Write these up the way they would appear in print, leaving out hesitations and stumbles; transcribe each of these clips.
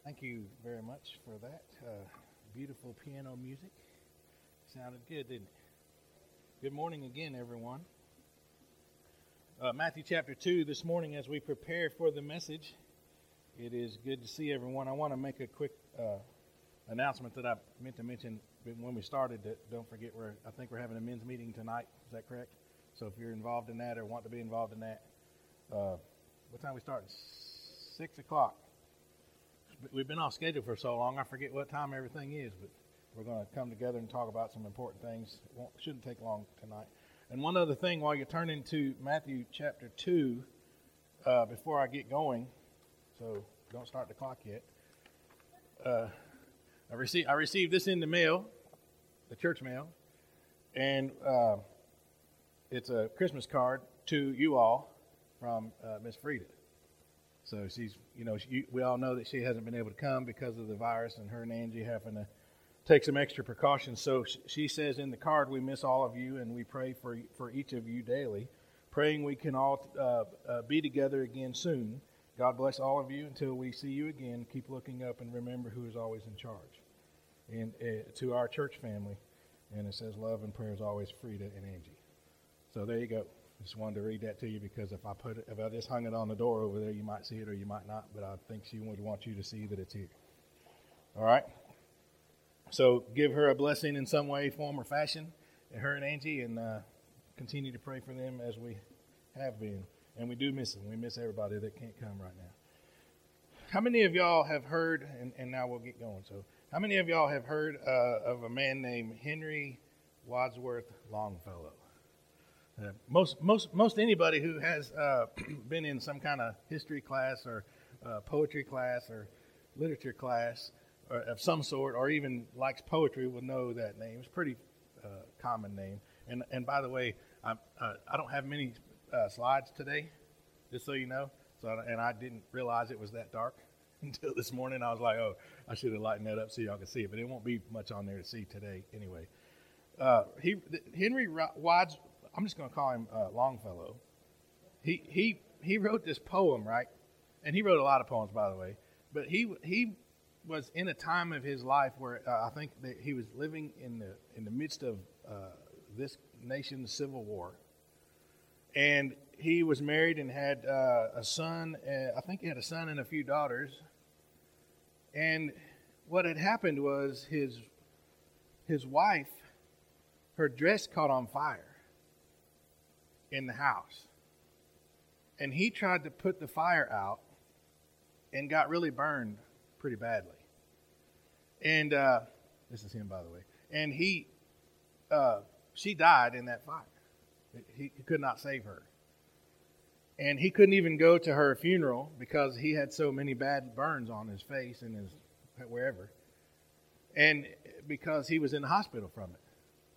Thank you very much for that. Beautiful piano music. Sounded good, didn't it? Good morning again, everyone. Matthew chapter 2 this morning, as we prepare for the message, it is good to see everyone. I want to make a quick announcement that I meant to mention when we started. Don't forget, I think we're having a men's meeting tonight. Is that correct? So if you're involved in that or want to be involved in that, what time we starting? 6 o'clock. We've been off schedule for so long, I forget what time everything is, but we're going to come together and talk about some important things. It shouldn't take long tonight. And one other thing, while you're turning to Matthew chapter 2, before I get going, so don't start the clock yet, I received this in the mail, the church mail, and it's a Christmas card to you all from Miss Frida. So she's, we all know that she hasn't been able to come because of the virus, and her and Angie having to take some extra precautions. So she says in the card, we miss all of you, and we pray for each of you daily, praying we can all be together again soon. God bless all of you until we see you again. Keep looking up and remember who is always in charge. And to our church family, and it says love and prayers always, Frida and Angie. So there you go. Just wanted to read that to you because if I just hung it on the door over there, you might see it or you might not, but I think she would want you to see that it's here. All right? So give her a blessing in some way, form, or fashion, and her and Angie, and continue to pray for them as we have been. And we do miss them. We miss everybody that can't come right now. How many of y'all have heard, and now we'll get going, so how many of y'all have heard of a man named Henry Wadsworth Longfellow? Most anybody who has been in some kind of history class or poetry class or literature class or of some sort, or even likes poetry, will know that name. It's a pretty common name. And by the way, I don't have many slides today, just so you know. And I didn't realize it was that dark until this morning. I was like, oh, I should have lightened that up so y'all can see it. But it won't be much on there to see today anyway. Henry Wadsworth. I'm just going to call him Longfellow. He wrote this poem, right? And he wrote a lot of poems, by the way. But he was in a time of his life where I think that he was living in the midst of this nation's civil war. And he was married and had a son. I think he had a son and a few daughters. And what had happened was his wife, her dress caught on fire in the house, and he tried to put the fire out and got really burned pretty badly. And this is him, by the way. And she died in that fire. He could not save her, and he couldn't even go to her funeral because he had so many bad burns on his face and his wherever, and because he was in the hospital from it.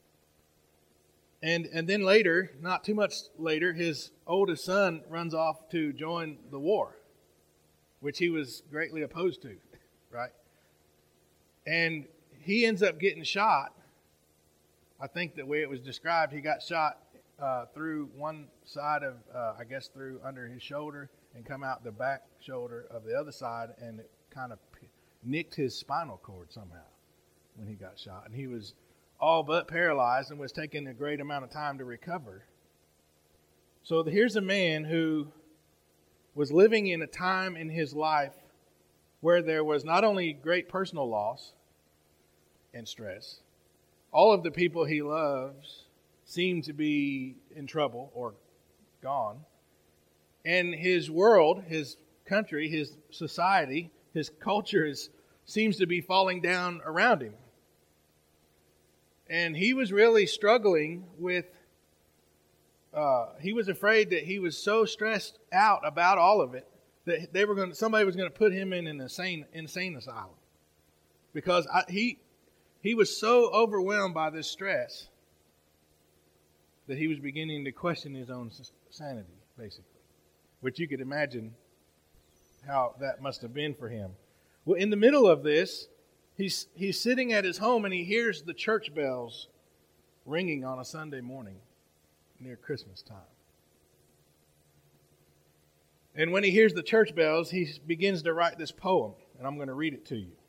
And then later, not too much later, his oldest son runs off to join the war, which he was greatly opposed to, right? And he ends up getting shot. I think the way it was described, he got shot through one side of, through under his shoulder and come out the back shoulder of the other side, and it kind of nicked his spinal cord somehow when he got shot. And he was all but paralyzed and was taking a great amount of time to recover. So here's a man who was living in a time in his life where there was not only great personal loss and stress, all of the people he loves seemed to be in trouble or gone, and his world, his country, his society, his culture seems to be falling down around him. And he was really struggling with, he was afraid that he was so stressed out about all of it that somebody was going to put him in an insane asylum. Because he was so overwhelmed by this stress that he was beginning to question his own sanity, basically. Which you could imagine how that must have been for him. Well, in the middle of this, He's sitting at his home and he hears the church bells ringing on a Sunday morning near Christmas time. And when he hears the church bells, he begins to write this poem. and I'm going to read it to you.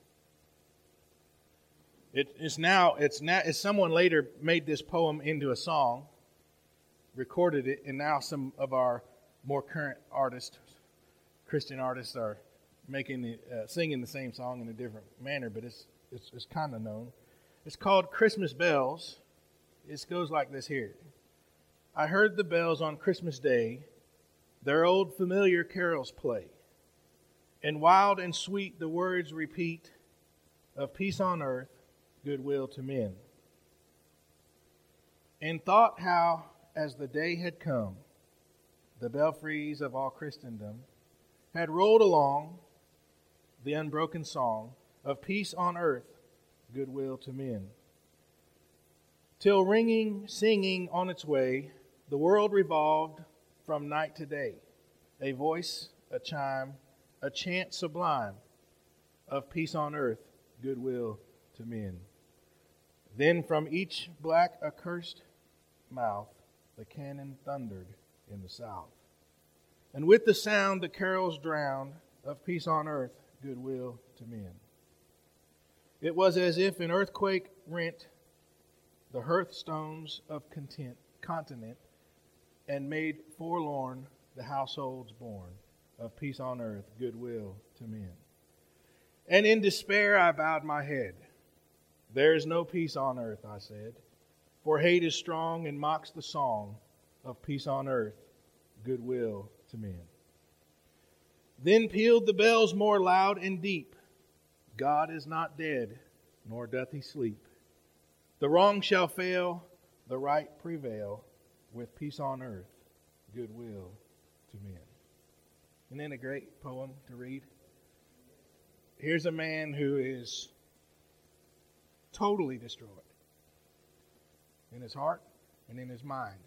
Someone later made this poem into a song, recorded it, and now some of our more current artists, Christian artists, are singing the same song in a different manner, but it's kind of known. It's called Christmas Bells. It goes like this here. I heard the bells on Christmas Day, their old familiar carols play, and wild and sweet the words repeat of peace on earth, goodwill to men. And thought how, as the day had come, the belfries of all Christendom had rolled along the unbroken song of peace on earth, goodwill to men. Till ringing, singing on its way, the world revolved from night to day, a voice, a chime, a chant sublime of peace on earth, goodwill to men. Then from each black accursed mouth the cannon thundered in the south. And with the sound the carols drowned of peace on earth, goodwill to men. It was as if an earthquake rent the hearthstones of continent and made forlorn the households born of peace on earth, goodwill to men. And in despair I bowed my head. There is no peace on earth, I said, for hate is strong and mocks the song of peace on earth, goodwill to men. Then pealed the bells more loud and deep. God is not dead, nor doth he sleep. The wrong shall fail, the right prevail, with peace on earth, goodwill to men. Isn't that a great poem to read? Here's a man who is totally destroyed in his heart and in his mind.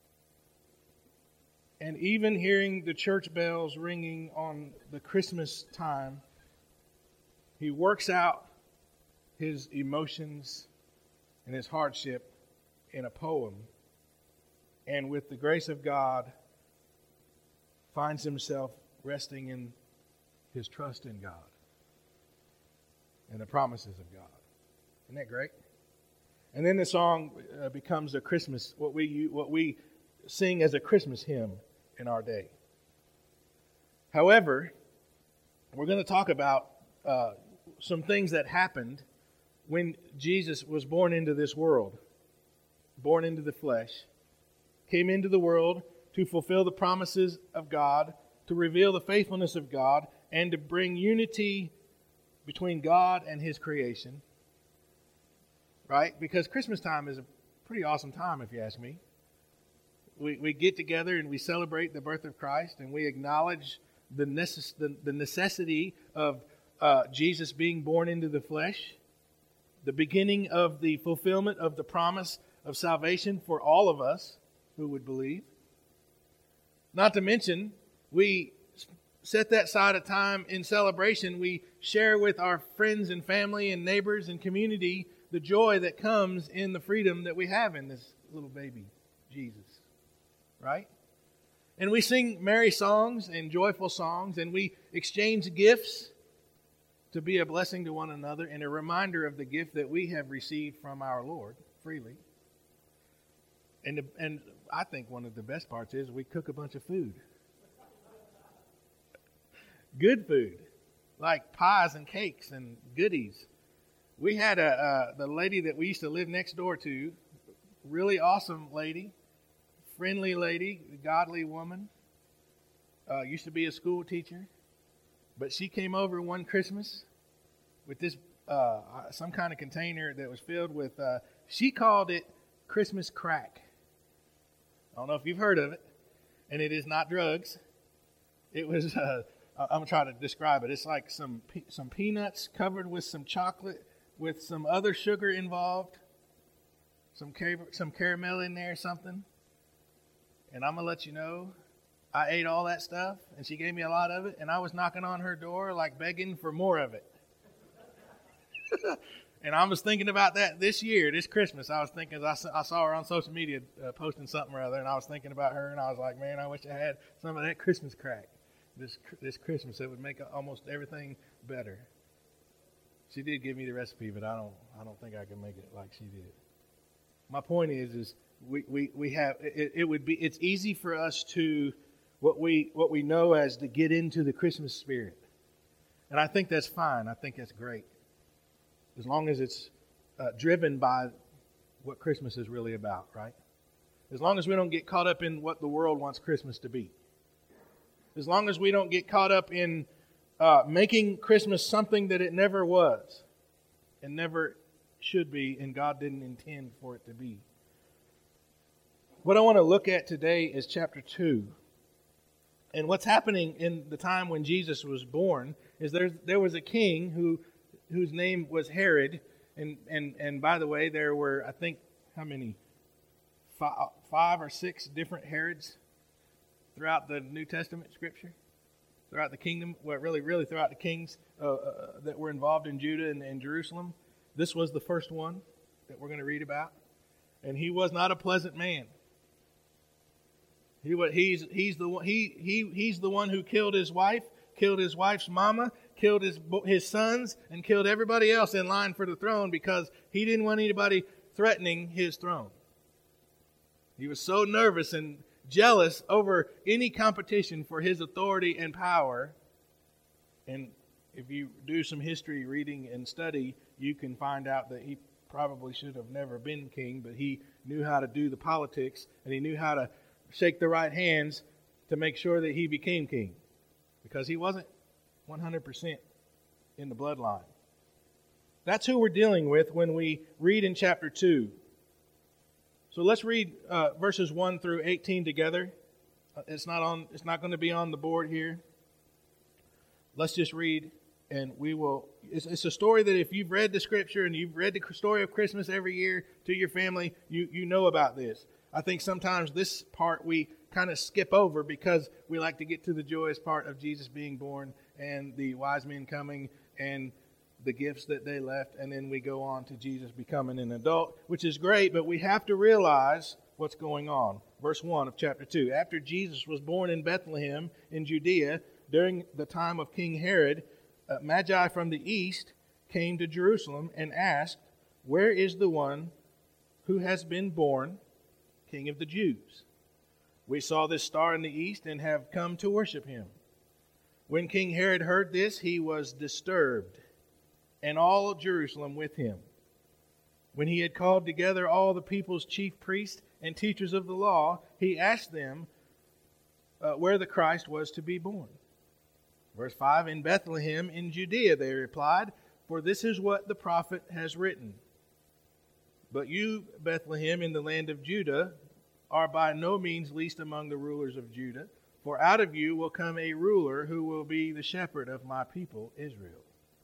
And even hearing the church bells ringing on the Christmas time, he works out his emotions and his hardship in a poem, and with the grace of God finds himself resting in his trust in God and the promises of God. Isn't that great? And then the song becomes a Christmas, what we sing as a Christmas hymn in our day. However, we're going to talk about some things that happened when Jesus was born into this world, born into the flesh, came into the world to fulfill the promises of God, to reveal the faithfulness of God, and to bring unity between God and His creation. Right? Because Christmas time is a pretty awesome time, if you ask me. We get together and we celebrate the birth of Christ, and we acknowledge the necessity of Jesus being born into the flesh, the beginning of the fulfillment of the promise of salvation for all of us who would believe. Not to mention, we set that side of time in celebration. We share with our friends and family and neighbors and community the joy that comes in the freedom that we have in this little baby, Jesus. Right? And we sing merry songs and joyful songs, and we exchange gifts to be a blessing to one another and a reminder of the gift that we have received from our Lord freely. And I think one of the best parts is we cook a bunch of food. Good food, like pies and cakes and goodies. We had the lady that we used to live next door to, really awesome lady, friendly lady, godly woman, used to be a school teacher. But she came over one Christmas with this some kind of container that was filled with, she called it Christmas crack. I don't know if you've heard of it, and it is not drugs. It was, I'm going to try to describe it. It's like some peanuts covered with some chocolate with some other sugar involved, some caramel in there or something. And I'm going to let you know, I ate all that stuff, and she gave me a lot of it, and I was knocking on her door like begging for more of it. And I was thinking about that this year, this Christmas. I was thinking, I saw her on social media posting something or other, and I was thinking about her, and I was like, man, I wish I had some of that Christmas crack this Christmas. It would make almost everything better. She did give me the recipe, but I don't think I can make it like she did. My point is we have it would be it's easy for us to what we know as to get into the Christmas spirit, and I think that's fine. I think that's great, as long as it's driven by what Christmas is really about, right? As long as we don't get caught up in what the world wants Christmas to be. As long as we don't get caught up in making Christmas something that it never was and never should be, and God didn't intend for it to be. What I want to look at today is chapter 2. And what's happening in the time when Jesus was born is there was a king whose name was Herod. And by the way, there were, I think, how many? 5 or 6 different Herods throughout the New Testament scripture, throughout the kingdom, well, really throughout the kings that were involved in Judah and Jerusalem. This was the first one that we're going to read about, and he was not a pleasant man. He's the one who killed his wife, killed his wife's mama, killed his sons, and killed everybody else in line for the throne because he didn't want anybody threatening his throne. He was so nervous and jealous over any competition for his authority and power. And if you do some history reading and study, you can find out that he probably should have never been king, but he knew how to do the politics, and he knew how to shake the right hands to make sure that he became king, because he wasn't 100% in the bloodline. That's who we're dealing with when we read in chapter 2. So let's read verses 1 through 18 together. It's not going to be on the board here. Let's just read, and we will. It's a story that if you've read the scripture and you've read the story of Christmas every year to your family, you know about this. I think sometimes this part we kind of skip over because we like to get to the joyous part of Jesus being born and the wise men coming and the gifts that they left, and then we go on to Jesus becoming an adult, which is great, but we have to realize what's going on. Verse 1 of chapter 2. After Jesus was born in Bethlehem in Judea, during the time of King Herod, Magi from the east came to Jerusalem and asked, "Where is the one who has been born King of the Jews? We saw this star in the east and have come to worship him." When King Herod heard this, he was disturbed, and all of Jerusalem with him. When he had called together all the people's chief priests and teachers of the law, he asked them where the Christ was to be born. Verse 5, "In Bethlehem in Judea," they replied, "for this is what the prophet has written. But you, Bethlehem, in the land of Judah, are by no means least among the rulers of Judah, for out of you will come a ruler who will be the shepherd of my people Israel."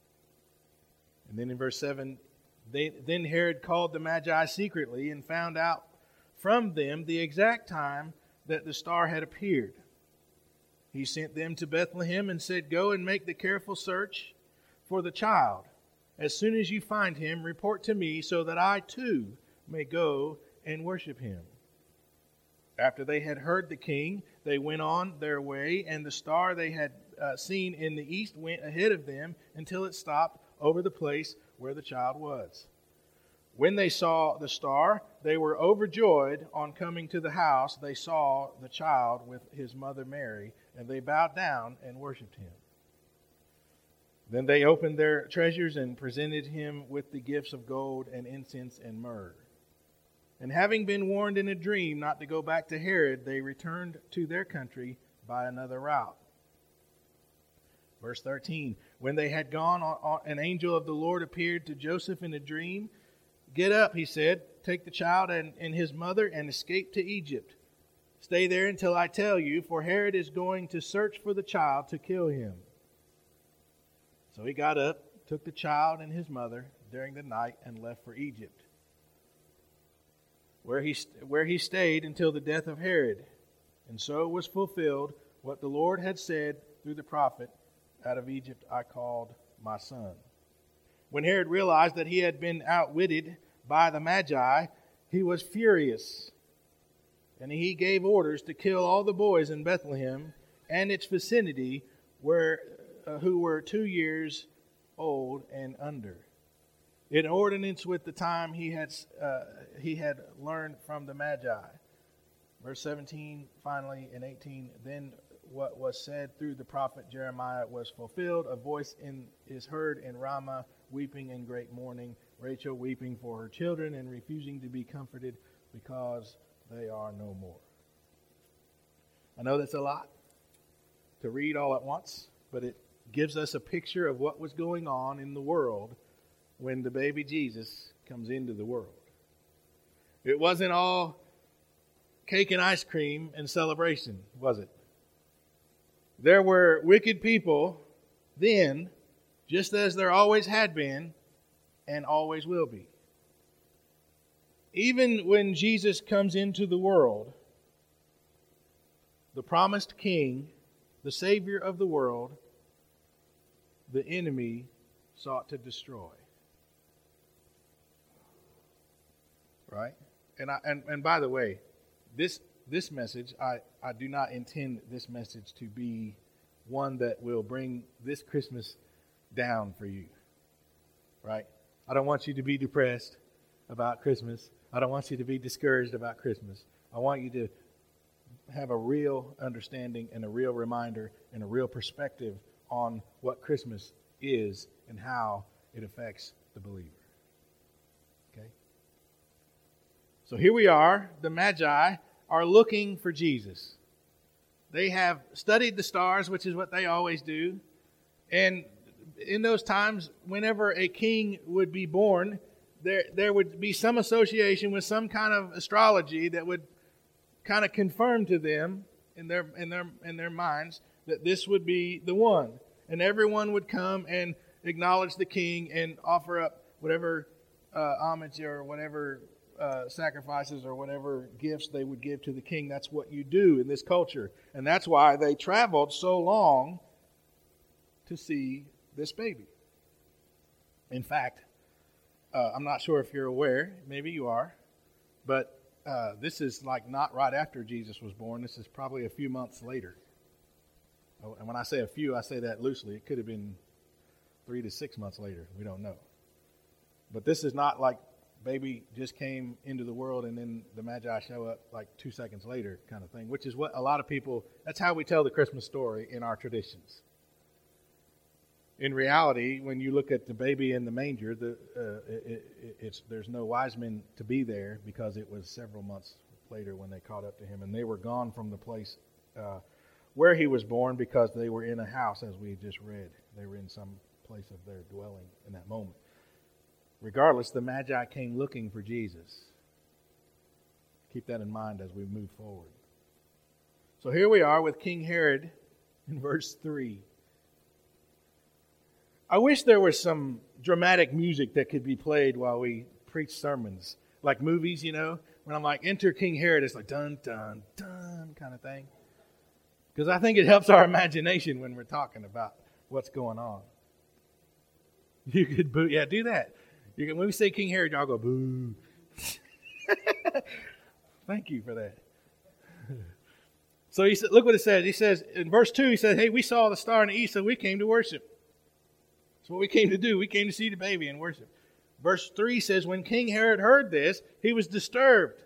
And then in verse 7, then Herod called the Magi secretly and found out from them the exact time that the star had appeared. He sent them to Bethlehem and said, "Go and make the careful search for the child. As soon as you find him, report to me so that I too may go and worship him." After they had heard the king, they went on their way, and the star they had seen in the east went ahead of them until it stopped over the place where the child was. When they saw the star, they were overjoyed. On coming to the house, they saw the child with his mother Mary, and they bowed down and worshipped him. Then they opened their treasures and presented him with the gifts of gold and incense and myrrh. And having been warned in a dream not to go back to Herod, they returned to their country by another route. Verse 13, when they had gone, an angel of the Lord appeared to Joseph in a dream. "Get up," he said, "take the child and his mother and escape to Egypt. Stay there until I tell you, for Herod is going to search for the child to kill him." So he got up, took the child and his mother during the night, and left for Egypt, where he stayed until the death of Herod. And so was fulfilled what the Lord had said through the prophet, "Out of Egypt I called my son." When Herod realized that he had been outwitted by the Magi, he was furious, and he gave orders to kill all the boys in Bethlehem and its vicinity who were 2 years old and under. In ordinance with the time he had learned from the Magi. Verse 17, finally, and 18, then what was said through the prophet Jeremiah was fulfilled. A voice is heard in Ramah, weeping in great mourning, Rachel weeping for her children and refusing to be comforted because they are no more. I know that's a lot to read all at once, but it gives us a picture of what was going on in the world when the baby Jesus comes into the world. It wasn't all cake and ice cream and celebration, was it? There were wicked people then, just as there always had been and always will be. Even when Jesus comes into the world, the promised King, the Savior of the world, the enemy sought to destroy. Right? And by the way, this message, I do not intend this message to be one that will bring this Christmas down for you. Right? I don't want you to be depressed about Christmas. I don't want you to be discouraged about Christmas. I want you to have a real understanding and a real reminder and a real perspective on what Christmas is and how it affects the believer. Okay? So here we are. The Magi are looking for Jesus. They have studied the stars, which is what they always do. And in those times, whenever a king would be born, there would be some association with some kind of astrology that would kind of confirm to them in their minds that this would be the one. And everyone would come and acknowledge the king and offer up whatever homage or whatever sacrifices or whatever gifts they would give to the king. That's what you do in this culture. And that's why they traveled so long to see this baby. In fact, I'm not sure if you're aware, maybe you are, but this is like not right after Jesus was born. This is probably a few months later. Oh, and when I say a few, I say that loosely. It could have been 3 to 6 months later. We don't know. But this is not like baby just came into the world and then the Magi show up like 2 seconds later kind of thing, which is what a lot of people, that's how we tell the Christmas story in our traditions. In reality, when you look at the baby in the manger, there's no wise men to be there because it was several months later when they caught up to him. And they were gone from the place where he was born because they were in a house, as we just read. They were in some place of their dwelling in that moment. Regardless, the Magi came looking for Jesus. Keep that in mind as we move forward. So here we are with King Herod in verse 3. I wish there was some dramatic music that could be played while we preach sermons. Like movies, you know. When I'm like, enter King Herod, it's like dun, dun, dun kind of thing. Because I think it helps our imagination when we're talking about what's going on. You could boo. Yeah, do that. When we say King Herod, y'all go boo. Thank you for that. So he said, look what it says. He says in verse 2, he says, hey, we saw the star in the east, so we came to worship. That's what we came to do. We came to see the baby and worship. Verse 3 says, when King Herod heard this, he was disturbed.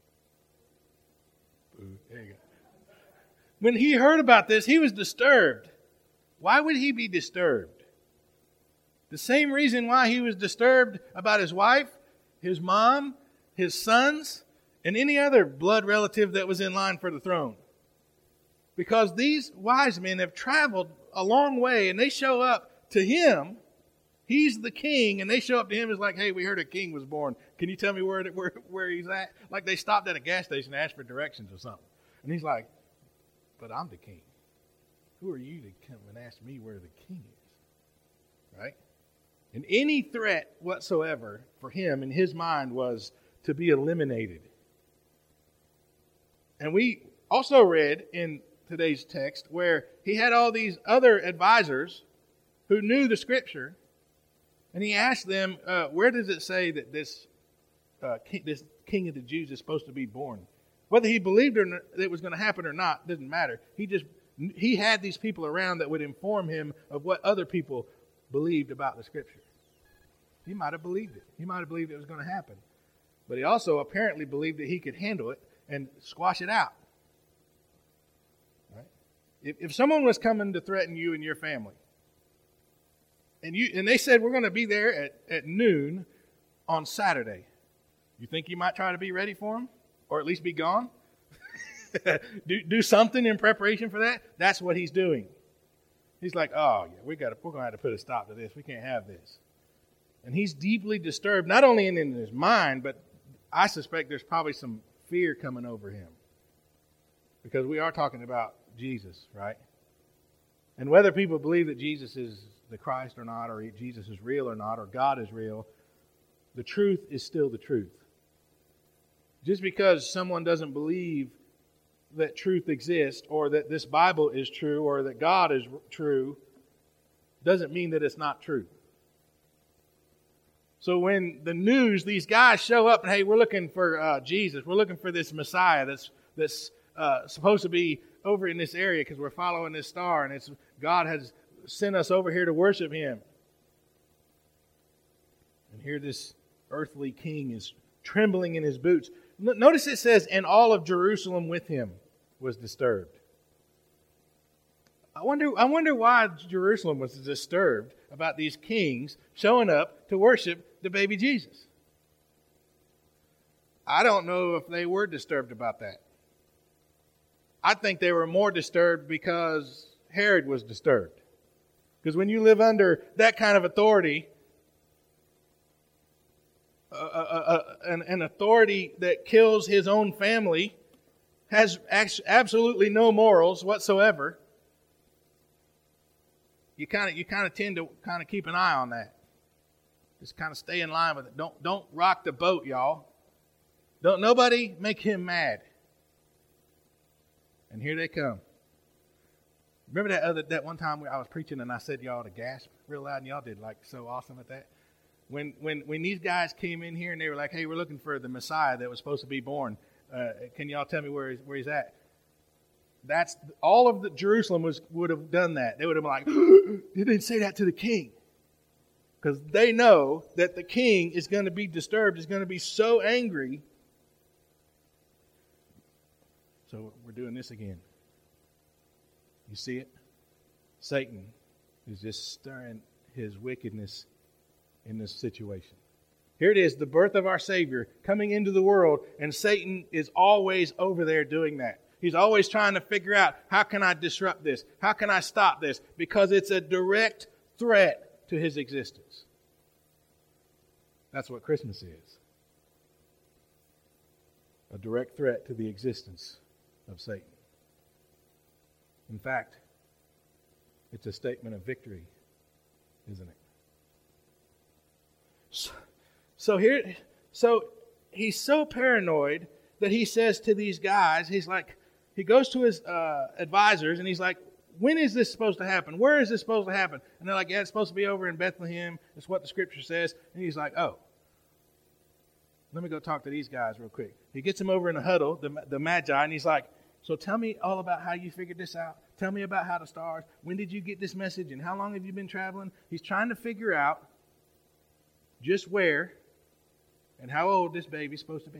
Boo. There you go. When he heard about this, he was disturbed. Why would he be disturbed? The same reason why he was disturbed about his wife, his mom, his sons, and any other blood relative that was in line for the throne. Because these wise men have traveled a long way and they show up to him. He's the king, and they show up to him as like, hey, we heard a king was born. Can you tell me where he's at? Like they stopped at a gas station and asked for directions or something. And he's like, but I'm the king. Who are you to come and ask me where the king is? Right? And any threat whatsoever for him in his mind was to be eliminated. And we also read in today's text where he had all these other advisors who knew the scripture, and he asked them, where does it say that this king of the Jews is supposed to be born? Whether he believed it was going to happen or not didn't matter. He had these people around that would inform him of what other people believed about the Scripture. He might have believed it. He might have believed it was going to happen. But he also apparently believed that he could handle it and squash it out. Right? If someone was coming to threaten you and your family, and they said, we're going to be there at noon on Saturday, you think you might try to be ready for them? Or at least be gone? do something in preparation for that? That's what he's doing. He's like, oh, yeah, we're going to have to put a stop to this. We can't have this. And he's deeply disturbed, not only in his mind, but I suspect there's probably some fear coming over him. Because we are talking about Jesus, right? And whether people believe that Jesus is the Christ or not, or Jesus is real or not, or God is real, the truth is still the truth. Just because someone doesn't believe that truth exists, or that this Bible is true, or that God is true, doesn't mean that it's not true. So when the news, these guys show up and, hey, we're looking for Jesus. We're looking for this Messiah that's supposed to be over in this area because we're following this star, and God has sent us over here to worship Him. And here this earthly king is trembling in his boots. Notice it says, and all of Jerusalem with him was disturbed. I wonder why Jerusalem was disturbed about these kings showing up to worship the baby Jesus. I don't know if they were disturbed about that. I think they were more disturbed because Herod was disturbed. Because when you live under that kind of authority, an authority that kills his own family, has absolutely no morals whatsoever, you kind of tend to kind of keep an eye on that. Just kind of stay in line with it. Don't rock the boat, y'all. Don't nobody make him mad. And here they come. Remember that one time I was preaching and I said y'all to gasp real loud, and y'all did like so awesome at that. When these guys came in here and they were like, hey, we're looking for the Messiah that was supposed to be born. Can y'all tell me where he's at? That's all of Jerusalem would have done that. They would have been like, they didn't say that to the king. Because they know that the king is going to be disturbed, is going to be so angry. So we're doing this again. You see it? Satan is just stirring his wickedness in this situation. Here it is, the birth of our Savior coming into the world, and Satan is always over there doing that. He's always trying to figure out, how can I disrupt this? How can I stop this? Because it's a direct threat to his existence. That's what Christmas is. A direct threat to the existence of Satan. In fact, it's a statement of victory, isn't it? So he's so paranoid that he says to these guys, he goes to his advisors and he's like, when is this supposed to happen? Where is this supposed to happen? And they're like, yeah, it's supposed to be over in Bethlehem. It's what the Scripture says. And he's like, oh, let me go talk to these guys real quick. He gets them over in a huddle, the Magi, and he's like, so tell me all about how you figured this out. Tell me about how the stars, when did you get this message, and how long have you been traveling? He's trying to figure out just where and how old this baby's supposed to be.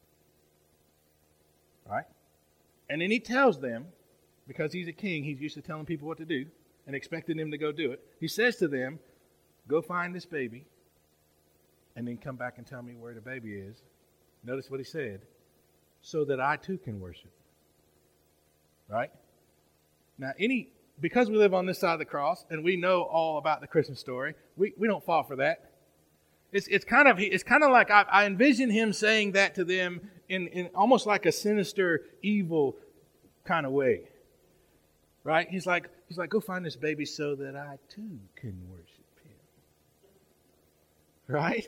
All right? And then he tells them, because he's a king, he's used to telling people what to do and expecting them to go do it. He says to them, go find this baby and then come back and tell me where the baby is. Notice what he said, so that I too can worship. Right? Now, because we live on this side of the cross and we know all about the Christmas story, we don't fall for that. It's kind of like I envision him saying that to them in almost like a sinister, evil kind of way. Right? He's like, go find this baby so that I too can worship him. Right?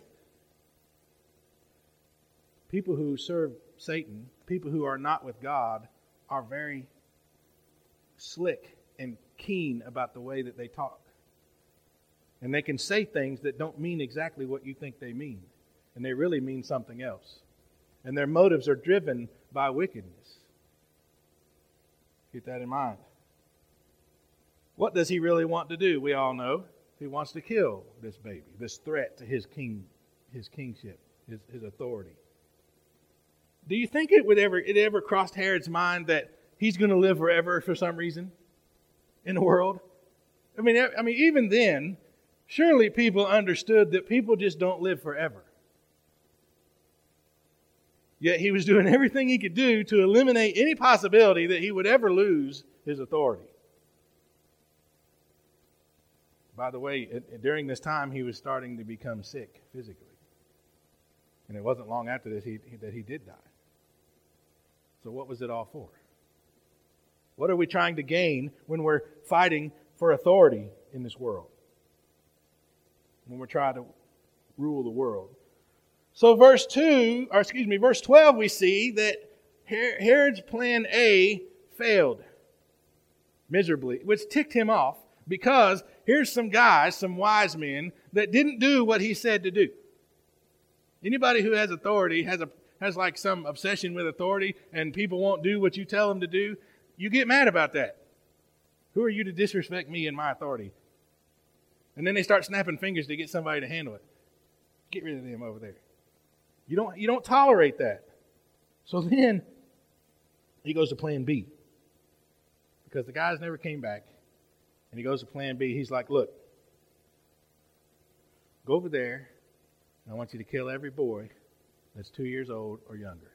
People who serve Satan, people who are not with God, are very slick and keen about the way that they talk. And they can say things that don't mean exactly what you think they mean. And they really mean something else. And their motives are driven by wickedness. Keep that in mind. What does he really want to do? We all know. He wants to kill this baby, this threat to his kingship, his authority. Do you think it ever crossed Herod's mind that he's going to live forever for some reason in the world? I mean, even then, surely people understood that people just don't live forever. Yet he was doing everything he could do to eliminate any possibility that he would ever lose his authority. By the way, during this time, he was starting to become sick physically. And it wasn't long after this that he did die. So what was it all for? What are we trying to gain when we're fighting for authority in this world? When we're trying to rule the world. So verse 12, we see that Herod's plan A failed miserably, which ticked him off because here's some guys, some wise men, that didn't do what he said to do. Anybody who has authority has like some obsession with authority and people won't do what you tell them to do. You get mad about that. Who are you to disrespect me and my authority? And then they start snapping fingers to get somebody to handle it. Get rid of them over there. You don't tolerate that. So then he goes to plan B. Because the guys never came back. And he goes to plan B. He's like, look, go over there. And I want you to kill every boy that's 2 years old or younger.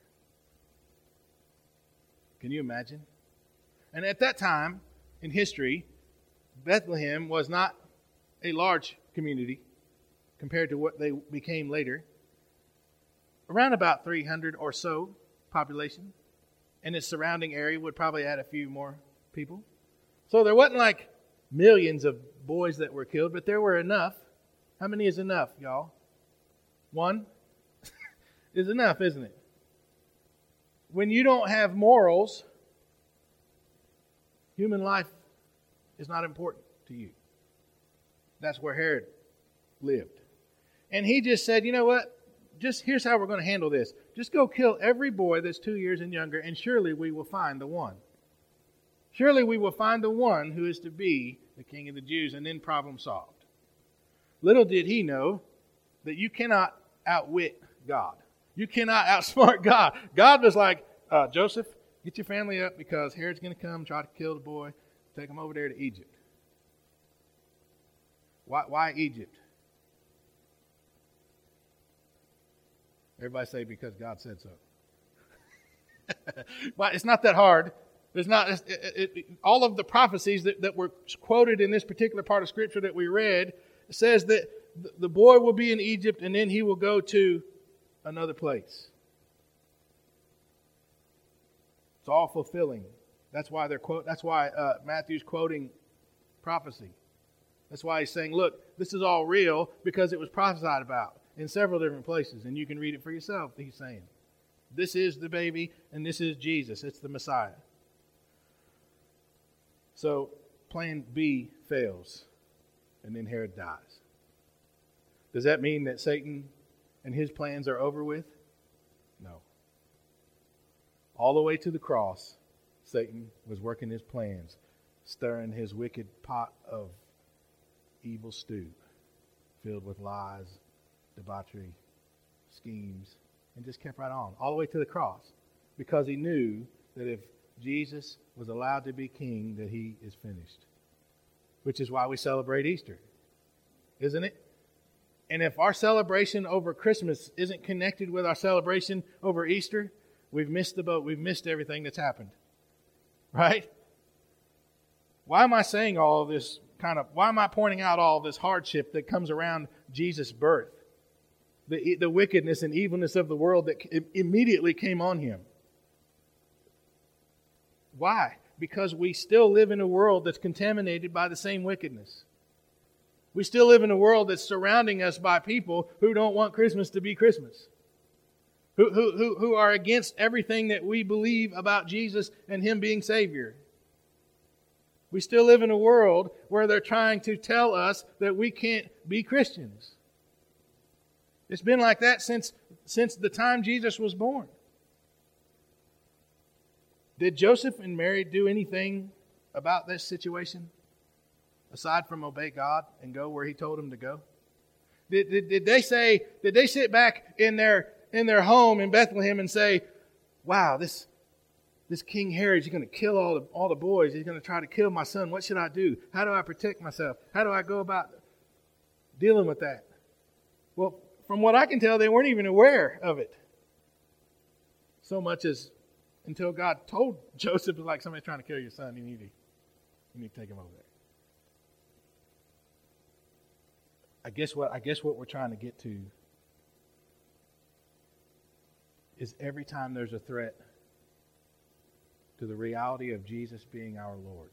Can you imagine? And at that time in history, Bethlehem was not a large community compared to what they became later. Around about 300 or so population. And its surrounding area would probably add a few more people. So there wasn't like millions of boys that were killed, but there were enough. How many is enough, y'all? One is enough, isn't it? When you don't have morals, human life is not important to you. That's where Herod lived. And he just said, you know what? Just here's how we're going to handle this. Just go kill every boy that's 2 years and younger, and surely we will find the one. Surely we will find the one who is to be the King of the Jews, and then problem solved. Little did he know that you cannot outwit God. You cannot outsmart God. God was like, Joseph, get your family up because Herod's going to come, try to kill the boy, take him over there to Egypt. Why Egypt? Everybody say because God said so. Well, it's not that hard. There's not all of the prophecies that were quoted in this particular part of Scripture that we read says that the boy will be in Egypt and then he will go to another place. It's all fulfilling. That's why Matthew's quoting prophecy. That's why he's saying, look, this is all real because it was prophesied about in several different places, and you can read it for yourself. He's saying, this is the baby, and this is Jesus. It's the Messiah. So, plan B fails, and then Herod dies. Does that mean that Satan and his plans are over with? No. All the way to the cross, Satan was working his plans, stirring his wicked pot of evil stew, filled with lies, debauchery, schemes, and just kept right on, all the way to the cross, because he knew that if Jesus was allowed to be king, that he is finished. Which is why we celebrate Easter, isn't it? And if our celebration over Christmas isn't connected with our celebration over Easter, we've missed the boat. We've missed everything that's happened. Right? Why am I saying all of this why am I pointing out all of this hardship that comes around Jesus' birth? The wickedness and evilness of the world that immediately came on him. Why? Because we still live in a world that's contaminated by the same wickedness. We still live in a world that's surrounding us by people who don't want Christmas to be Christmas. Who are against everything that we believe about Jesus and Him being Savior. We still live in a world where they're trying to tell us that we can't be Christians. It's been like that since the time Jesus was born. Did Joseph and Mary do anything about this situation? aside from obey God and go where He told them to go? Did they sit back in their home in Bethlehem and say, wow, this King Herod, he's going to kill all the boys. He's going to try to kill my son. What should I do? How do I protect myself? How do I go about dealing with that? Well, from what I can tell, they weren't even aware of it. So much as until God told Joseph, like, somebody's trying to kill your son, you need to take him over there. I guess what we're trying to get to is every time there's a threat to the reality of Jesus being our Lord,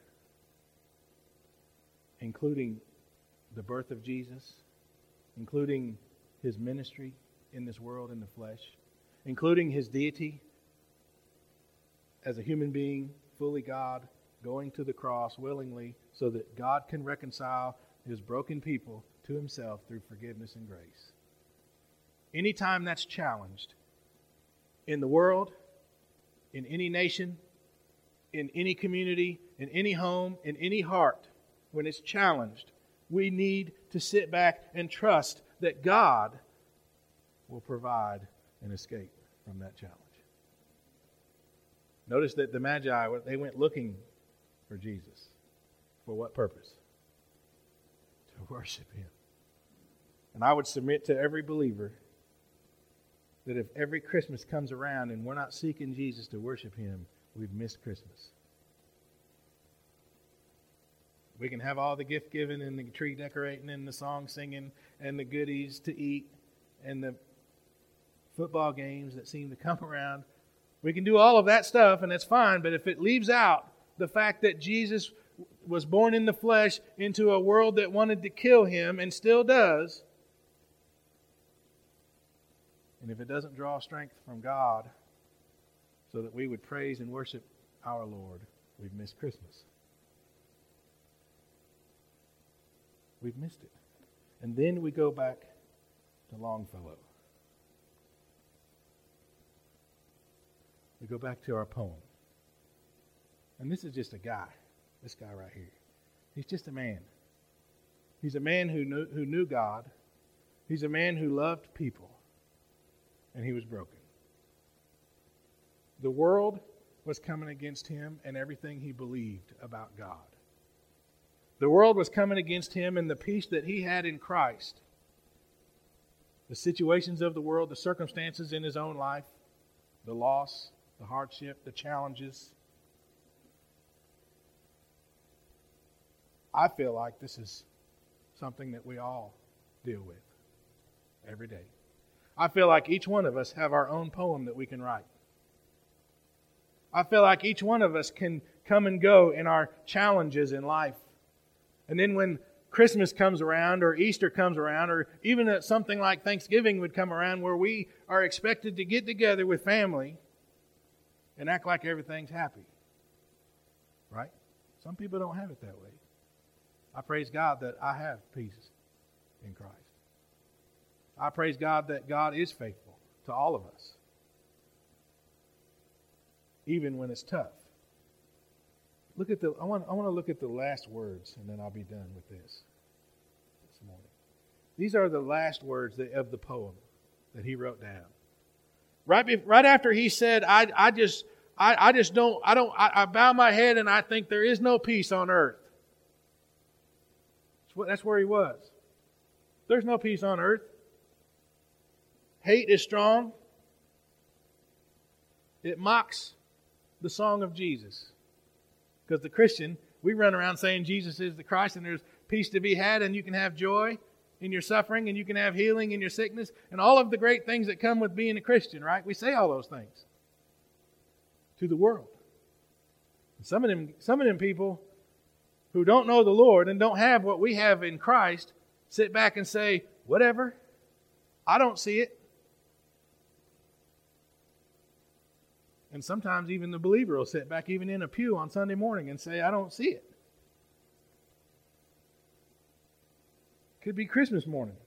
including the birth of Jesus, including His ministry in this world in the flesh, including His deity as a human being, fully God, going to the cross willingly so that God can reconcile His broken people to Himself through forgiveness and grace. Anytime that's challenged in the world, in any nation, in any community, in any home, in any heart, when it's challenged, we need to sit back and trust that God will provide an escape from that challenge. Notice that the Magi, they went looking for Jesus. For what purpose? To worship Him. And I would submit to every believer that if every Christmas comes around and we're not seeking Jesus to worship Him, we've missed Christmas. We can have all the gift giving and the tree decorating and the song singing and the goodies to eat and the football games that seem to come around. We can do all of that stuff, and that's fine, but if it leaves out the fact that Jesus was born in the flesh into a world that wanted to kill Him and still does, and if it doesn't draw strength from God so that we would praise and worship our Lord, we've missed Christmas. We've missed it. And then we go back to Longfellow. We go back to our poem. And this is just a guy. This guy right here. He's just a man. He's a man who knew God. He's a man who loved people. And he was broken. The world was coming against him and everything he believed about God. The world was coming against him and the peace that he had in Christ. The situations of the world, the circumstances in his own life, the loss, the hardship, the challenges. I feel like this is something that we all deal with every day. I feel like each one of us have our own poem that we can write. I feel like each one of us can come and go in our challenges in life. And then when Christmas comes around or Easter comes around or even something like Thanksgiving would come around where we are expected to get together with family and act like everything's happy. Right? Some people don't have it that way. I praise God that I have peace in Christ. I praise God that God is faithful to all of us. Even when it's tough. I want to look at the last words, and then I'll be done with this morning. These are the last words of the poem that he wrote down. Right after he said, I bow my head and I think there is no peace on earth. That's where he was. There's no peace on earth. Hate is strong. It mocks the song of Jesus. Because the Christian, we run around saying Jesus is the Christ and there's peace to be had and you can have joy in your suffering and you can have healing in your sickness and all of the great things that come with being a Christian, right? We say all those things to the world. And some of them people who don't know the Lord and don't have what we have in Christ sit back and say, whatever, I don't see it. And sometimes even the believer will sit back even in a pew on Sunday morning and say, I don't see it. Could be Christmas morning.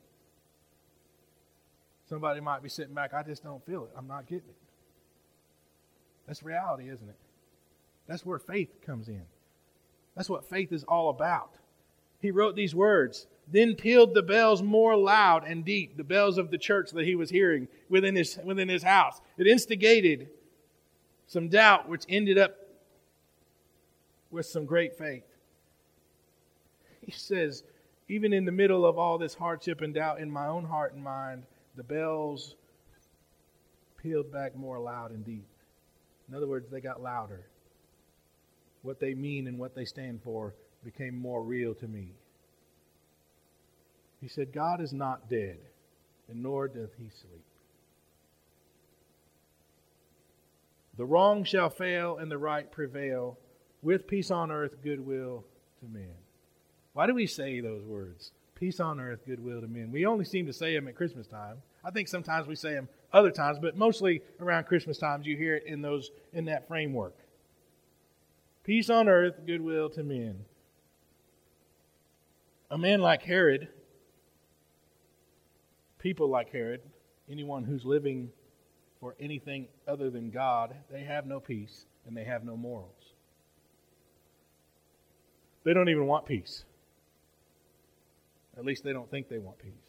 Somebody might be sitting back, I just don't feel it. I'm not getting it. That's reality, isn't it? That's where faith comes in. That's what faith is all about. he wrote these words. Then pealed the bells more loud and deep, the bells of the church that he was hearing within his house. It instigated some doubt, which ended up with some great faith. He says, even in the middle of all this hardship and doubt in my own heart and mind, the bells pealed back more loud and deep. In other words, they got louder. What they mean and what they stand for became more real to me. He said, God is not dead, and nor doth he sleep. The wrong shall fail and the right prevail, with peace on earth, goodwill to men. Why do we say those words? Peace on earth, goodwill to men. We only seem to say them at Christmas time. I think sometimes we say them other times, but mostly around Christmas times you hear it in that framework. Peace on earth, goodwill to men. A man like Herod, people like Herod, anyone who's living for anything other than God, they have no peace and they have no morals. They don't even want peace. At least they don't think they want peace.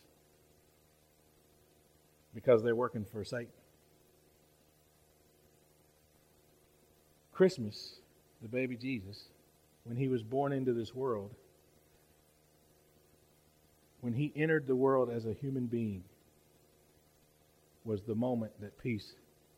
Because they're working for Satan. Christmas, the baby Jesus, when he was born into this world, when he entered the world as a human being, was the moment that peace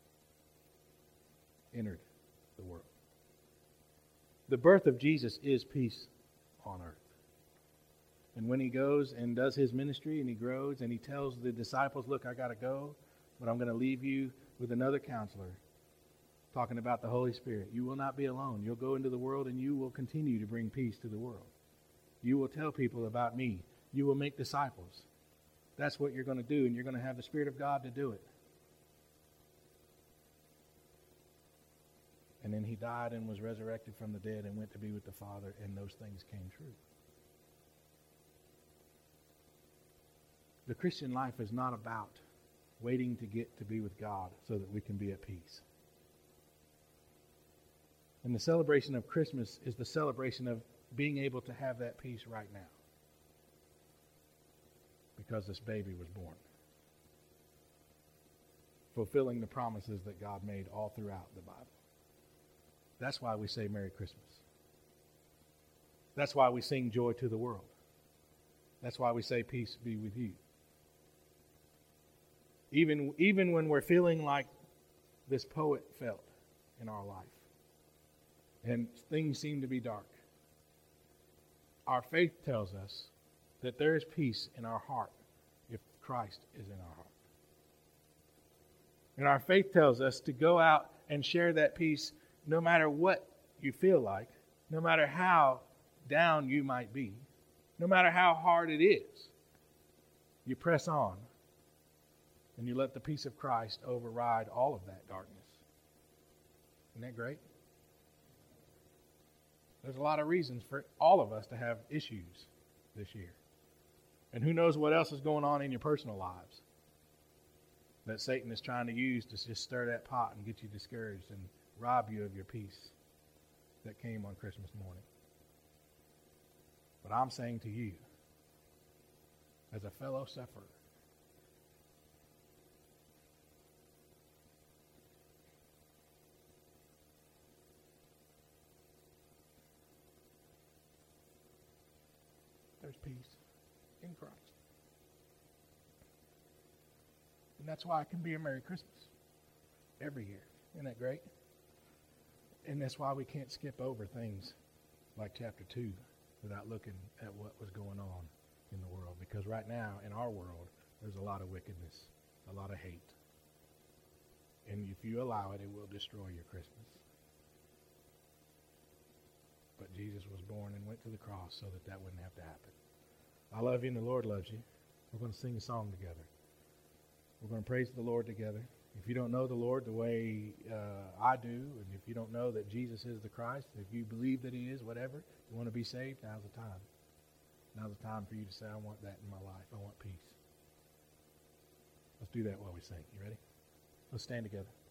entered the world. The birth of Jesus is peace on earth. And when he goes and does his ministry and he grows and he tells the disciples, look, I got to go, but I'm going to leave you with another counselor, talking about the Holy Spirit. You will not be alone. You'll go into the world and you will continue to bring peace to the world. You will tell people about me. You will make disciples. That's what you're going to do, and you're going to have the Spirit of God to do it. And then he died and was resurrected from the dead and went to be with the Father, and those things came true. The Christian life is not about waiting to get to be with God so that we can be at peace. And the celebration of Christmas is the celebration of being able to have that peace right now. Because this baby was born. Fulfilling the promises that God made all throughout the Bible. That's why we say Merry Christmas. That's why we sing Joy to the World. That's why we say peace be with you. Even when we're feeling like this poet felt in our life and things seem to be dark, our faith tells us that there is peace in our heart if Christ is in our heart. And our faith tells us to go out and share that peace no matter what you feel like, no matter how down you might be, no matter how hard it is. You press on and you let the peace of Christ override all of that darkness. Isn't that great? There's a lot of reasons for all of us to have issues this year. And who knows what else is going on in your personal lives that Satan is trying to use to just stir that pot and get you discouraged and rob you of your peace that came on Christmas morning. But I'm saying to you, as a fellow sufferer, there's peace in Christ. And that's why it can be a Merry Christmas every year. Isn't that great? And that's why we can't skip over things like chapter 2 without looking at what was going on in the world. Because right now, in our world, there's a lot of wickedness, a lot of hate. And if you allow it, it will destroy your Christmas. But Jesus was born and went to the cross so that that wouldn't have to happen. I love you and the Lord loves you. We're going to sing a song together. We're going to praise the Lord together. If you don't know the Lord the way I do, and if you don't know that Jesus is the Christ, if you believe that he is, whatever, you want to be saved, now's the time. Now's the time for you to say, I want that in my life. I want peace. Let's do that while we sing. You ready? Let's stand together.